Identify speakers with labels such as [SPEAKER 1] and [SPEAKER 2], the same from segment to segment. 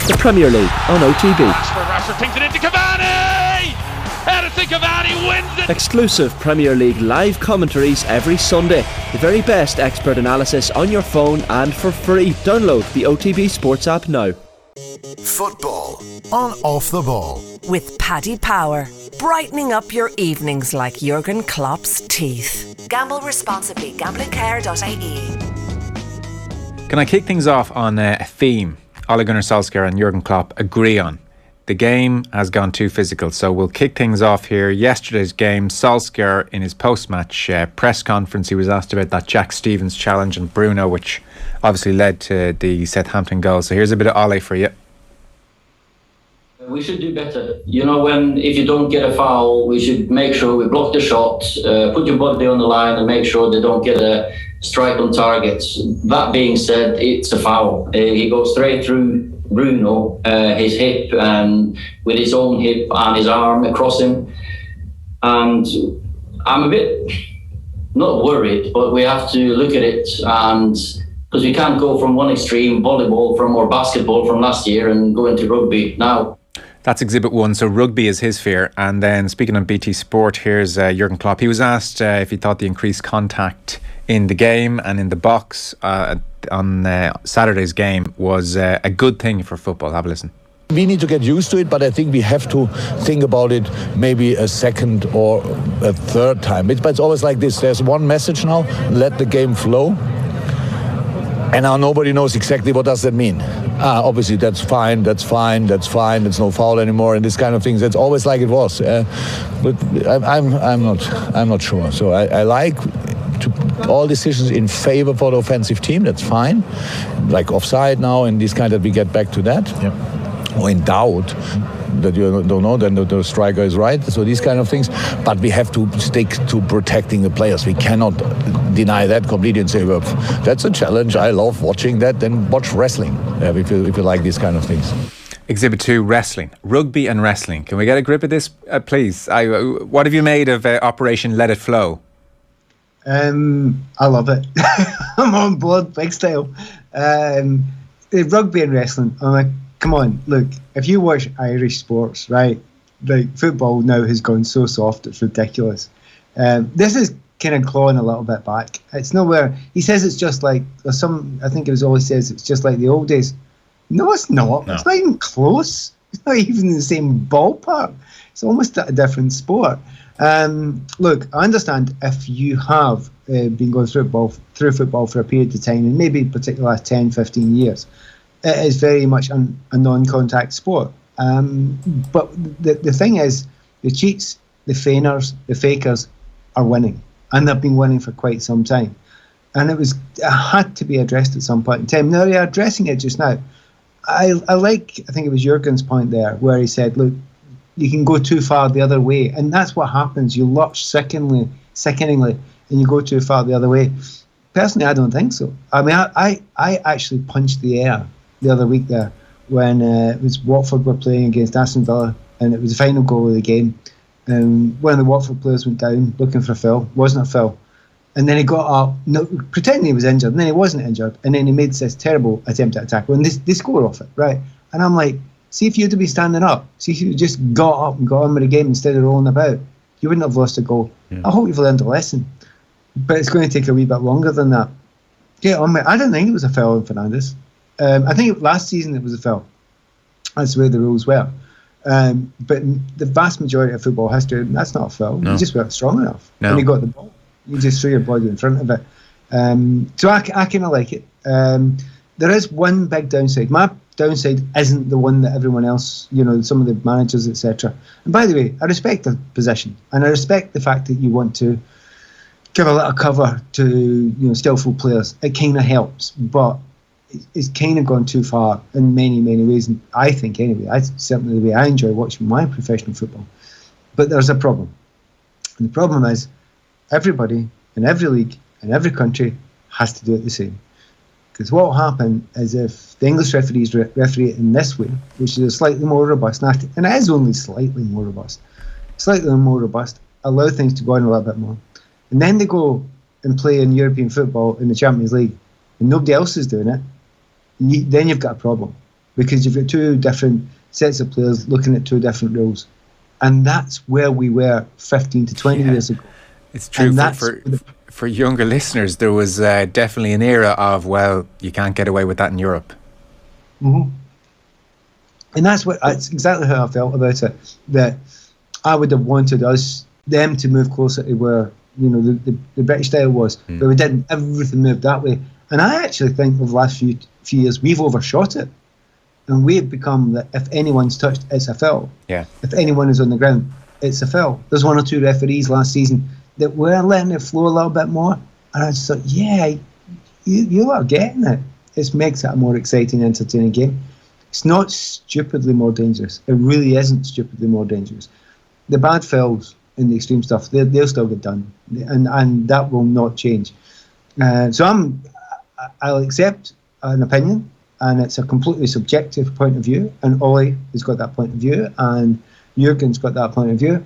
[SPEAKER 1] the Premier League on OTB.
[SPEAKER 2] Rashford takes it into Cavani! Edison Cavani wins it!
[SPEAKER 1] Exclusive Premier League live commentaries every Sunday. The very best expert analysis on your phone and for free. Download the OTB Sports app now.
[SPEAKER 3] Football on Off the Ball
[SPEAKER 4] with Paddy Power, brightening up your evenings like Jurgen Klopp's teeth. Gamble responsibly. Gamblingcare.ie.
[SPEAKER 5] Can I kick things off on a theme Ole Gunnar Solskjaer and Jurgen Klopp agree on? The game has gone too physical, so we'll kick things off here. Yesterday's game, Solskjaer in his post-match press conference, he was asked about that Jack Stevens challenge and Bruno, which obviously led to the Southampton goal. So here's a bit of Ole for you.
[SPEAKER 6] We should do better. If you don't get a foul, we should make sure we block the shot, put your body on the line and make sure they don't get a strike on target. That being said, it's a foul. He goes straight through Bruno, his hip, and with his own hip and his arm across him. And I'm a bit, not worried, but we have to look at it, and because we can't go from one extreme, volleyball or basketball from last year, and go into rugby now.
[SPEAKER 5] That's Exhibit 1, so rugby is his fear. And then speaking on BT Sport, here's Jurgen Klopp. He was asked if he thought the increased contact in the game and in the box on Saturday's game was a good thing for football. Have a listen.
[SPEAKER 7] We need to get used to it, but I think we have to think about it maybe a second or a third time. But it's always like this. There's one message now, let the game flow. And now nobody knows exactly what does that mean. Obviously, that's fine, there's no foul anymore, and this kind of things. That's always like it was. But I'm not sure. So I like all decisions in favor for the offensive team. That's fine. Like offside now, and this kind that we get back to that. Yep. Or in doubt that you don't know, then the striker is right. So these kind of things. But we have to stick to protecting the players. We cannot deny that completely and say, well, that's a challenge. I love watching that. Then watch wrestling if you like these kind of things.
[SPEAKER 5] Exhibit 2, wrestling. Rugby and wrestling. Can we get a grip of this, please? What have you made of Operation Let It Flow?
[SPEAKER 8] I love it. I'm on board, big style. Rugby and wrestling, I'm like, come on, look, if you watch Irish sports, right, like football now has gone so soft, it's ridiculous. This is kind of clawing a little bit back. It's nowhere, he says it's just like, I think it was always says it's just like the old days. No, it's not. No. It's not even close. It's not even in the same ballpark. It's almost a different sport. Look, I understand if you have been going through football for a period of time, and maybe particularly the last 10, 15 years, it is very much a non-contact sport. But the thing is, the cheats, the feigners, the fakers are winning. And they've been winning for quite some time. And it had to be addressed at some point in time. Now, they're addressing it just now. I think it was Jurgen's point there, where he said, look, you can go too far the other way. And that's what happens. You lurch sickeningly, and you go too far the other way. Personally, I don't think so. I mean, I actually punched the air the other week there when it was Watford were playing against Aston Villa, and it was the final goal of the game. One of the Watford players went down looking for a foul. Wasn't a foul. And then he got up, pretending he was injured, and then he wasn't injured, and then he made this terrible attempt at a tackle, and they score off it, right? And I'm like, see if you'd be standing up, see if you just got up and got on with the game instead of rolling about, you wouldn't have lost a goal. Yeah. I hope you've learned a lesson. But it's going to take a wee bit longer than that. Yeah, I don't think it was a foul on Fernandes. I think last season it was a foul. That's the way the rules were. But the vast majority of football history, that's not a foul. No. You just weren't strong enough. No. When you got the ball, you just threw your body in front of it. So I kind of like it. There is one big downside. My downside isn't the one that everyone else, some of the managers, etc. And by the way, I respect the position, and I respect the fact that you want to give a little cover to skillful players. It kind of helps, but it's kind of gone too far in many, many ways. And I think anyway, that's certainly the way I enjoy watching my professional football. But there's a problem. And the problem is everybody in every league, in every country, has to do it the same. Because what will happen is if the English referees referee it in this way, which is slightly more robust, and it is only slightly more robust, allow things to go on a little bit more. And then they go and play in European football in the Champions League, and nobody else is doing it, then you've got a problem. because you've got two different sets of players looking at two different rules. And that's where we were 15 to 20 years ago.
[SPEAKER 5] It's true. For younger listeners, there was definitely an era of, well, you can't get away with that in Europe.
[SPEAKER 8] Mm-hmm. And that's exactly how I felt about it. That I would have wanted them to move closer to where, you know, the British style was, but we didn't. Everything moved that way. And I actually think over the last few years we've overshot it, and we've become that if anyone's touched, it's a foul. Yeah. If anyone is on the ground, it's a foul. There's one or two referees last season that were letting it flow a little bit more, and I just thought, yeah, you are getting it. It makes it a more exciting, entertaining game. It's not stupidly more dangerous. It really isn't stupidly more dangerous. The bad fouls and the extreme stuff, they'll still get done, and that will not change. So I'll accept an opinion, and it's a completely subjective point of view, and Ollie has got that point of view, and Jurgen's got that point of view,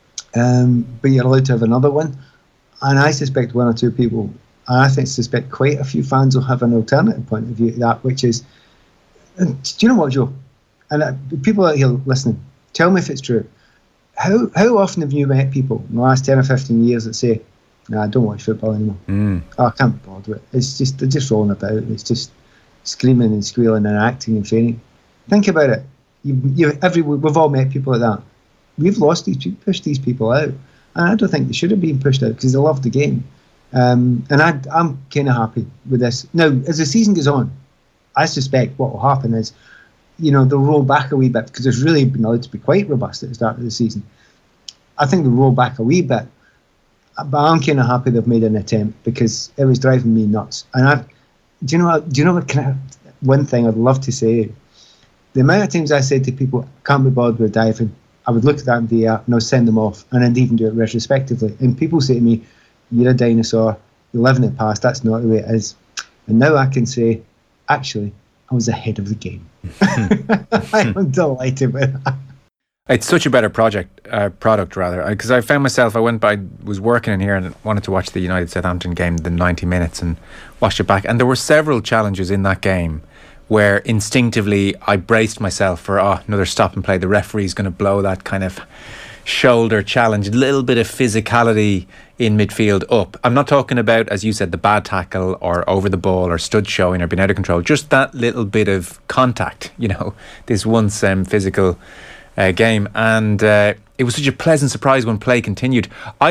[SPEAKER 8] but you're allowed to have another one, and I suspect one or two people, and I suspect quite a few fans will have an alternative point of view to that, which is, do you know what, Joe? And people out here listening, tell me if it's true. How often have you met people in the last 10 or 15 years that say, "Nah, I don't watch football anymore. Oh, I can't be bothered with it. It's just, they're just rolling about. It's just screaming and squealing and acting and fainting." Think about it. We've all met people like that. We've pushed these people out, and I don't think they should have been pushed out because they love the game. And I'm kind of happy with this. Now, as the season goes on, I suspect what will happen is, you know, they'll roll back a wee bit because it's really been allowed to be quite robust at the start of the season. I think they'll roll back a wee bit, but I'm kind of happy they've made an attempt because it was driving me nuts. And do you know what one thing I'd love to say? The amount of times I said to people, "Can't be bothered with diving," I would look at that in VR and I'd send them off, and I'd even do it retrospectively. And people say to me, "You're a dinosaur, you're living it past, that's not the way it is." And now I can say, actually, I was ahead of the game. I'm delighted with that.
[SPEAKER 5] It's such a better product, because I found myself, I was working in here and wanted to watch the United Southampton game, the 90 minutes, and watched it back. And there were several challenges in that game where instinctively I braced myself for, another stop and play. The referee's going to blow that kind of shoulder challenge, a little bit of physicality in midfield up. I'm not talking about, as you said, the bad tackle or over the ball or stud showing or being out of control, just that little bit of contact, you know, this once physical game. And it was such a pleasant surprise when play continued. I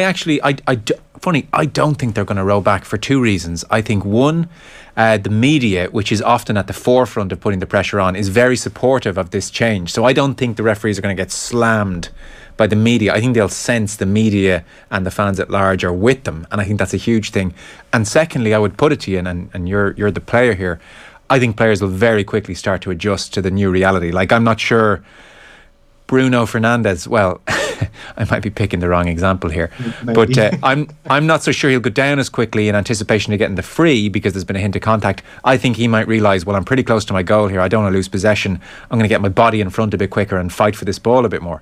[SPEAKER 5] don't think they're going to roll back for two reasons. I think one, the media, which is often at the forefront of putting the pressure on, is very supportive of this change. So I don't think the referees are going to get slammed by the media. I think they'll sense the media and the fans at large are with them, and I think that's a huge thing. And secondly, I would put it to you, and you're the player here, I think players will very quickly start to adjust to the new reality. Like, I'm not sure Bruno Fernandes, well, I might be picking the wrong example here, but I'm not so sure he'll go down as quickly in anticipation of getting the free because there's been a hint of contact. I think he might realise, well, I'm pretty close to my goal here, I don't want to lose possession, I'm going to get my body in front a bit quicker and fight for this ball a bit more.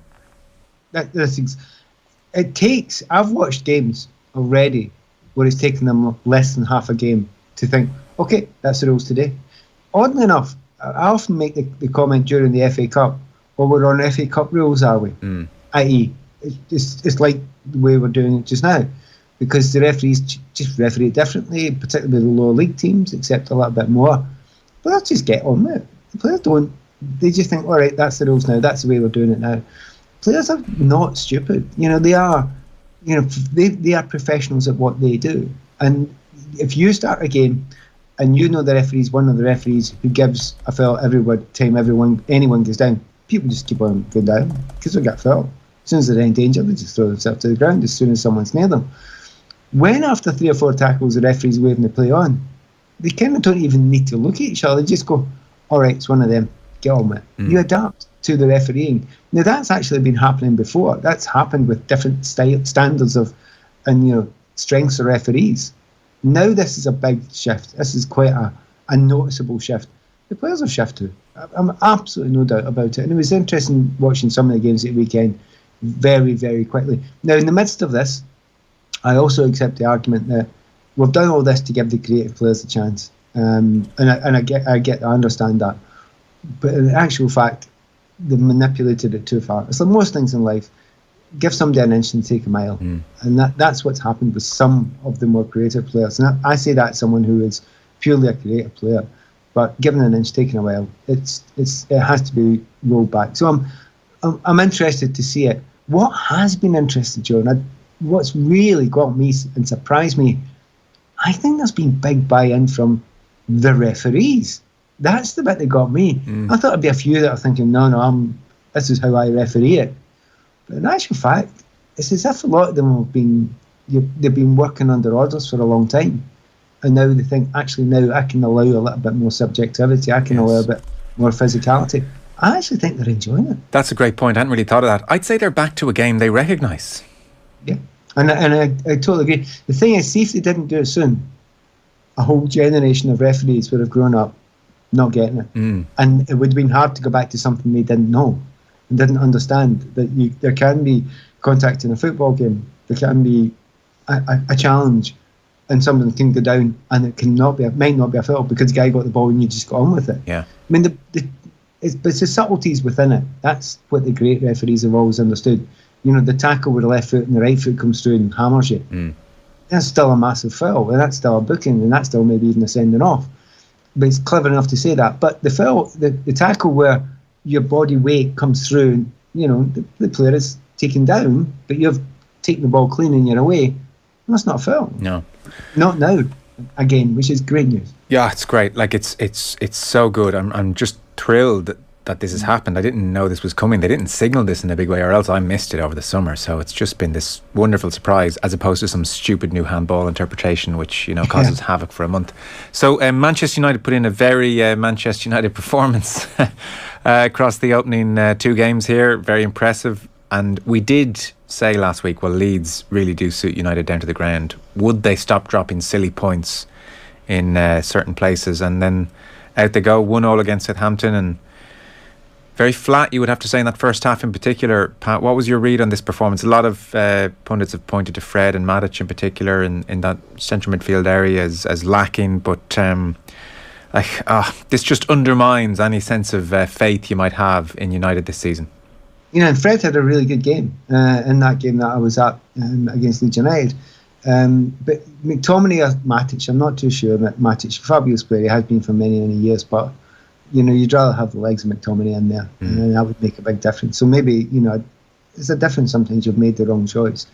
[SPEAKER 8] I've watched games already where it's taken them less than half a game to think, okay, that's the rules today. Oddly enough, I often make the comment during the FA Cup, well, we're on FA Cup rules, are we? I.e., it's like the way we're doing it just now, because the referees just referee it differently, particularly the lower league teams accept a little bit more. But let's just get on with it. The players don't. They just think, all right, that's the rules now, that's the way we're doing it now. Players are not stupid. You know, they are professionals at what they do. And if you start a game and you know the referee's one of the referees who gives a foul every time anyone goes down, people just keep on going down because they get foul. As soon as they're in danger, they just throw themselves to the ground as soon as someone's near them. When after 3 or 4 tackles the referee's waving the play on, they kind of don't even need to look at each other. They just go, all right, it's one of them, get on with it. You adapt to the refereeing. Now that's actually been happening before. That's happened with different standards and strengths of referees. Now this is a big shift. This is quite a noticeable shift. The players have shifted. I'm absolutely no doubt about it. And it was interesting watching some of the games at the weekend very, very quickly. Now, in the midst of this, I also accept the argument that we've done all this to give the creative players a chance. And I understand that. but in actual fact, they manipulated it too far. It's like most things in life. Give somebody an inch and take a mile, and that's what's happened with some of the more creative players. And I say that as someone who is purely a creative player, but given an inch, taking a mile, it has to be rolled back. So I'm interested to see it. What has been interesting, John, what's really got me and surprised me, I think there's been big buy-in from the referees. That's the bit that got me. I thought there'd be a few that are thinking, no, this is how I referee it. But in actual fact, it's as if a lot of them they've been working under orders for a long time. And now they think, actually, now I can allow a little bit more subjectivity. I can allow a bit more physicality. I actually think they're enjoying it.
[SPEAKER 5] That's a great point. I hadn't really thought of that. I'd say they're back to a game they recognise.
[SPEAKER 8] Yeah, and I totally agree. The thing is, see if they didn't do it soon, a whole generation of referees would have grown up not getting it. And it would have been hard to go back to something they didn't know and didn't understand, that there can be contact in a football game, there can be a challenge, and someone can go down and it might not be a foul because the guy got the ball and you just got on with it.
[SPEAKER 5] Yeah.
[SPEAKER 8] I mean, it's the subtleties within it. That's what the great referees have always understood. You know, the tackle with the left foot and the right foot comes through and hammers you. That's still a massive foul, and that's still a booking, and that's still maybe even a sending off. But it's clever enough to say that. But the foul, the tackle where your body weight comes through, and, you know, the player is taken down, but you've taken the ball clean and you're away, that's not a foul.
[SPEAKER 5] No.
[SPEAKER 8] Not now, again, which is great news.
[SPEAKER 5] Yeah, it's great. Like, it's so good. I'm just thrilled that this has happened. I didn't know this was coming. They didn't signal this in a big way, or else I missed it over the summer. So it's just been this wonderful surprise, as opposed to some stupid new handball interpretation, which, you know, causes havoc for a month. So Manchester United put in a very Manchester United performance across the opening 2 games here. Very impressive. And we did say last week, well, Leeds really do suit United down to the ground. Would they stop dropping silly points in certain places? And then out they go, 1-1 against Southampton, and very flat, you would have to say, in that first half in particular. Pat, what was your read on this performance? A lot of pundits have pointed to Fred and Matic in particular in that central midfield area as lacking, but this just undermines any sense of faith you might have in United this season.
[SPEAKER 8] You know, and Fred had a really good game in that game that I was at against Leeds United. But McTominay or Matic, I'm not too sure. Matic, fabulous player, he has been for many, many years, but you know, you'd rather have the legs of McTominay in there, and that would make a big difference. So maybe, you know, it's a difference. Sometimes you've made the wrong choice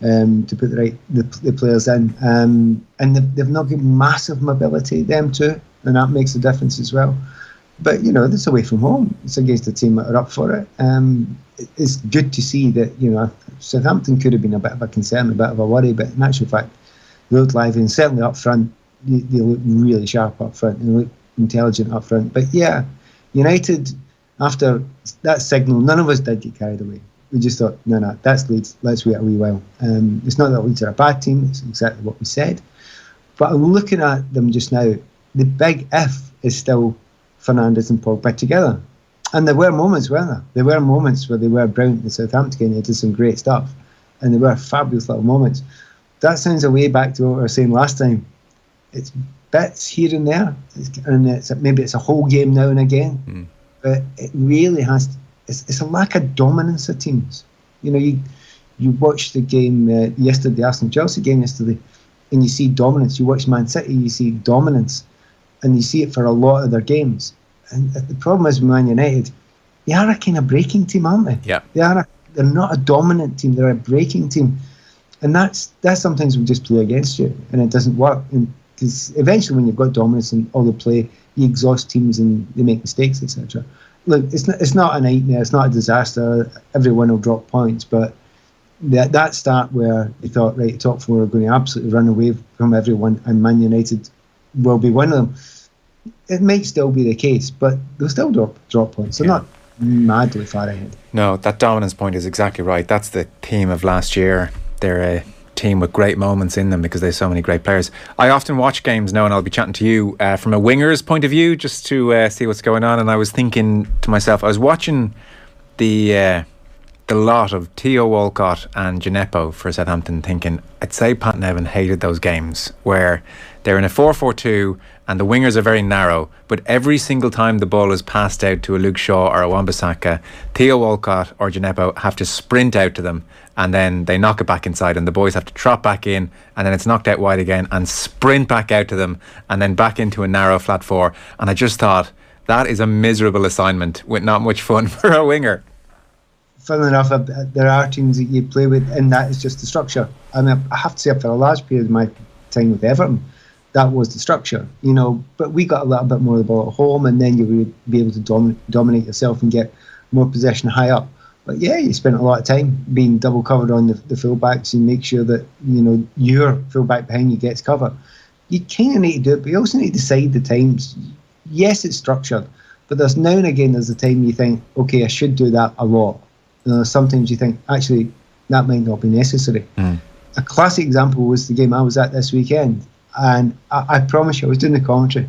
[SPEAKER 8] to put the players in, and they've not got massive mobility, them too, and that makes a difference as well. But you know, it's away from home. It's against a team that are up for it. It's good to see that, you know, Southampton could have been a bit of a concern, a bit of a worry, but in actual fact, they looked lively, and certainly up front, they look really sharp up front, and they look intelligent up front. But yeah, United, after that signal, none of us did get carried away. We just thought, no, that's Leeds, let's wait a wee while. It's not that Leeds are a bad team, it's exactly what we said. But I'm looking at them just now, the big if is still Fernandes and Pogba together. And there were moments, weren't there? There were moments where they were brilliant in Southampton game, they did some great stuff, and there were fabulous little moments. That sounds a way back to what we were saying last time. It's bits here and there, and maybe it's a whole game now and again, but it really has. It's a lack of dominance of teams. You know, you watch the game yesterday, Arsenal Chelsea game yesterday, and you see dominance. You watch Man City, you see dominance, and you see it for a lot of their games. And the problem is with Man United, they are a kind of breaking team, aren't they?
[SPEAKER 5] Yeah,
[SPEAKER 8] they're not a dominant team. They're a breaking team, and that's sometimes we just play against you, and it doesn't work. Because eventually, when you've got dominance and all the play, you exhaust teams and they make mistakes, etc. Look, it's not a nightmare, it's not a disaster. Everyone will drop points, but that start where you thought, right, the top 4 are going to absolutely run away from everyone, and Man United will be one of them. It might still be the case, but they'll still drop points. They're not madly far ahead.
[SPEAKER 5] No, that dominance point is exactly right. That's the theme of last year. They're a team with great moments in them because there's so many great players. I often watch games now, and I'll be chatting to you from a winger's point of view, just to see what's going on. And I was thinking to myself, I was watching the lot of Theo Walcott and Gineppo for Southampton, thinking, I'd say Pat Nevin hated those games where They're in a 4-4-2 and the wingers are very narrow, but every single time the ball is passed out to a Luke Shaw or a Wan-Bissaka, Theo Walcott or Gineppo have to sprint out to them, and then they knock it back inside, and the boys have to trot back in, and then it's knocked out wide again and sprint back out to them, and then back into a narrow flat four. And I just thought, that is a miserable assignment with not much fun for a winger.
[SPEAKER 8] Funnily enough, there are teams that you play with, and that is just the structure. I mean, I have to say, for a large period of my time with Everton, that was the structure, you know. But we got a little bit more of the ball at home, and then you would be able to dominate yourself and get more possession high up. But yeah, you spent a lot of time being double covered on the fullbacks and make sure that, you know, your fullback behind you gets cover. You kind of need to do it, but you also need to decide the times. Yes, it's structured, but there's now and again there's a time you think, okay, I should do that a lot. Sometimes you think, actually, that might not be necessary. A classic example was the game I was at this weekend, and I promise you, I was doing the commentary.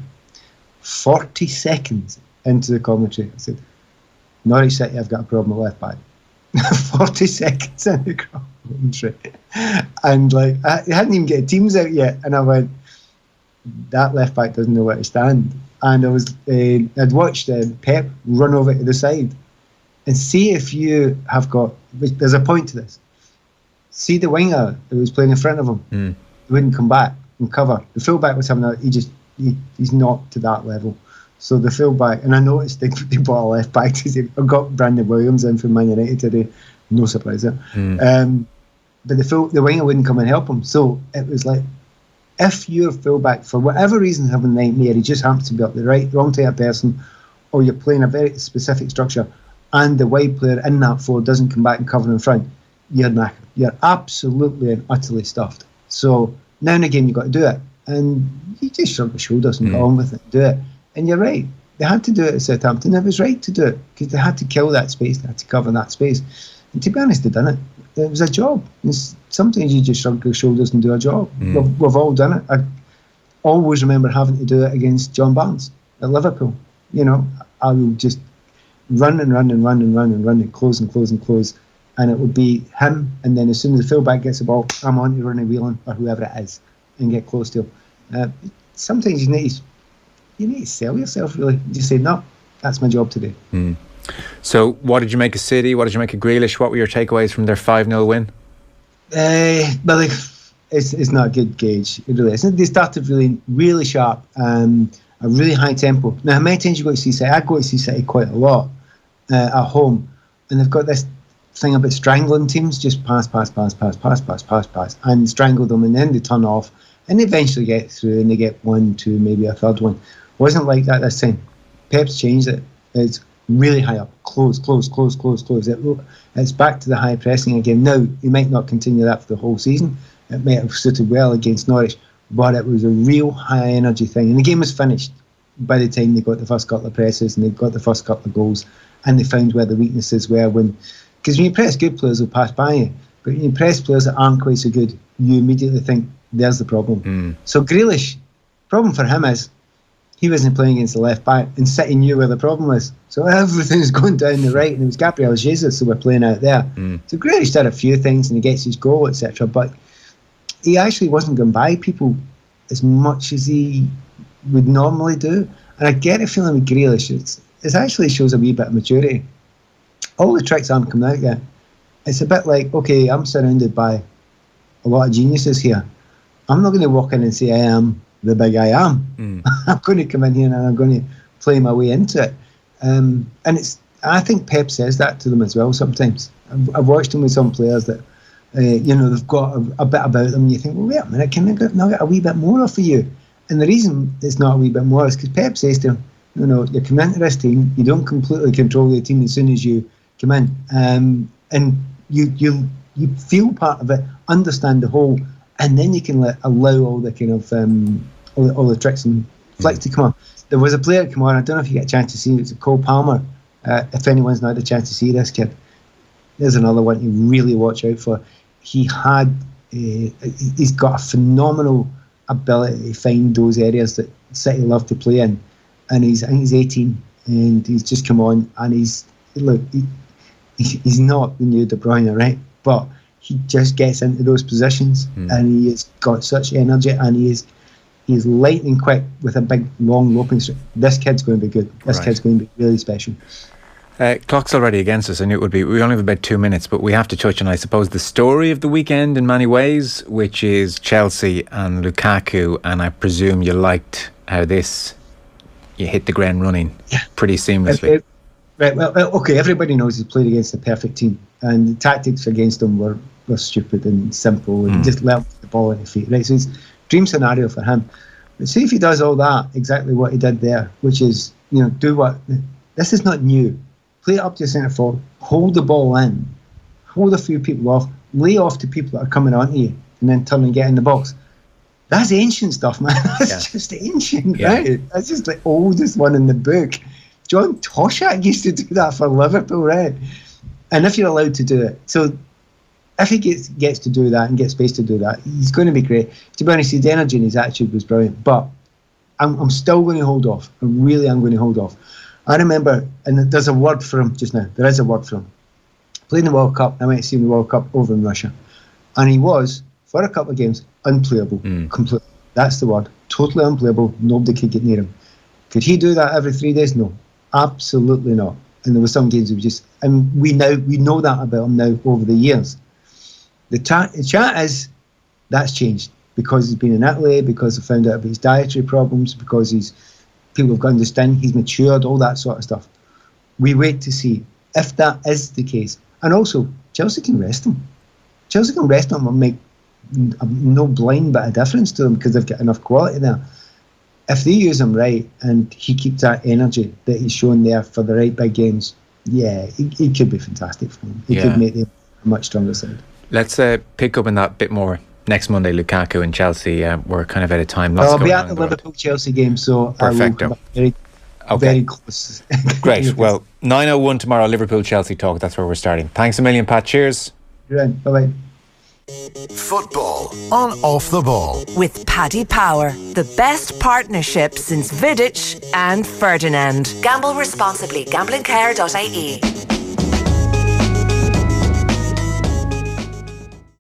[SPEAKER 8] 40 seconds into the commentary, I said, Norwich City have got a problem at left back. 40 seconds in the commentary. And like, I hadn't even get teams out yet, and I went, that left back doesn't know where to stand. And I'd watched Pep run over to the side. And see if you have got, there's a point to this. See the winger that was playing in front of him, he wouldn't come back and cover. The fullback was having he's not to that level. So the fullback, and I noticed they bought a left back. I've got Brandon Williams in from Man United today, no surprise there. But the winger wouldn't come and help him. So it was like, if your fullback, for whatever reason, having a nightmare, he just happens to be up the wrong type of person, or you're playing a very specific structure, and the wide player in that four doesn't come back and cover in front, you're knackered. You're absolutely and utterly stuffed. So now and again you've got to do it, and you just shrug your shoulders and go on with it, do it. And you're right, they had to do it at Southampton. It was right to do it because they had to kill that space, they had to cover that space. And to be honest, they've done it. It was a job. And sometimes you just shrug your shoulders and do a job. We've all done it. I always remember having to do it against John Barnes at Liverpool. You know, I would just run and close, and it would be him, and then as soon as the fullback gets the ball, I'm on to Ronnie Whelan or whoever it is and get close to him. Sometimes you need to sell yourself, really. Just say, no, that's my job today.
[SPEAKER 5] So what did you make of City? What did you make of Grealish? What were your takeaways from their 5-0 win?
[SPEAKER 8] Well, it's not a good gauge. It really isn't. They started really sharp, a really high tempo. Now, how many times you go to see City? I go to see City quite a lot at home, and they've got this thing about strangling teams, just pass, and strangle them, and then they turn off, and they eventually get through, and they get 1, 2, maybe a third one. Wasn't like that this time. Pep's changed it. It's really high up, close. It's back to the high pressing again. Now, he might not continue that for the whole season. It might have suited well against Norwich, but it was a real high energy thing, and the game was finished by the time they got the first couple of presses and they got the first couple of goals, and they found where the weaknesses were. Because when you press good players, they'll pass by you, but when you press players that aren't quite so good, you immediately think there's the problem. So Grealish, problem for him is he wasn't playing against the left back, and City knew where the problem was, so everything's going down the right, and it was Gabriel Jesus who were playing out there. So Grealish did a few things and he gets his goal, etc., but he actually wasn't going by people as much as he would normally do. And I get a feeling with Grealish, it actually shows a wee bit of maturity. All the tricks aren't coming out yet. It's a bit like, okay, I'm surrounded by a lot of geniuses here. I'm not going to walk in and say I am the big I am. I'm going to come in here and I'm going to play my way into it. And I think Pep says that to them as well sometimes. I've watched him with some players that, they've got a bit about them, and you think, well, wait a minute, can I get a wee bit more off of you? And the reason it's not a wee bit more is because Pep says to him, you're coming into this team, you don't completely control the team as soon as you come in, and you feel part of it, understand the whole, and then you can allow all the kind of all the tricks and flicks to come on. There was a player come on, I don't know if you get a chance to see it, it's Cole Palmer. If anyone's not had a chance to see this kid, there's another one you really watch out for. He's got a phenomenal ability to find those areas that City love to play in, and I think he's 18 and he's just come on, and he's not the new De Bruyne, right? But he just gets into those positions, and he has got such energy, and he He's lightning quick with a big, long loping strike. This kid's going to be good. This kid's going to be really special.
[SPEAKER 5] Clock's already against us. I knew it would be. We only have about 2 minutes, but we have to touch on, I suppose, the story of the weekend in many ways, which is Chelsea and Lukaku. And I presume you liked how you hit the ground running pretty seamlessly.
[SPEAKER 8] Right, well, okay, everybody knows he's played against the perfect team, and the tactics against him were stupid and simple, and just let the ball in the feet, right? So it's a dream scenario for him. But see if he does all that, exactly what he did there, which is, do what, this is not new. Play it up to the centre forward, hold the ball in, hold a few people off, lay off to people that are coming onto you, and then turn and get in the box. That's ancient stuff, man. That's just ancient, right? That's just the oldest one in the book. John Toshak used to do that for Liverpool, right? And if you're allowed to do it. So if he gets to do that and gets space to do that, he's going to be great. To be honest, his energy and his attitude was brilliant. But I'm still going to hold off. I really am going to hold off. I remember, and there's a word for him just now. There is a word for him. Playing the World Cup, I went to see him in the World Cup over in Russia. And he was, for a couple of games, unplayable. Completely. That's the word. Totally unplayable. Nobody could get near him. Could he do that every 3 days? No. Absolutely not. And there were some games we just, and we know that about him now over the years. The chat is, that's changed because he's been in Italy, because they found out about his dietary problems, because people have gone to stint, he's matured, all that sort of stuff. We wait to see if that is the case. And also, Chelsea can rest him. Chelsea can rest him and make no blind bit of difference to them because they've got enough quality there. If they use him right and he keeps that energy that he's shown there for the right big games, he could be fantastic for them. He could make them a much stronger side.
[SPEAKER 5] Let's pick up on that bit more next Monday. Lukaku and Chelsea. We're kind of out of time.
[SPEAKER 8] I'll be at the Liverpool-Chelsea game, so
[SPEAKER 5] perfecto.
[SPEAKER 8] Very close.
[SPEAKER 5] Great. Well, 9:01 tomorrow, Liverpool-Chelsea talk. That's where we're starting. Thanks a million, Pat. Cheers.
[SPEAKER 8] Bye-bye.
[SPEAKER 3] Football on Off the Ball
[SPEAKER 4] with Paddy Power, the best partnership since Vidic and Ferdinand. Gamble responsibly. Gamblingcare.ie.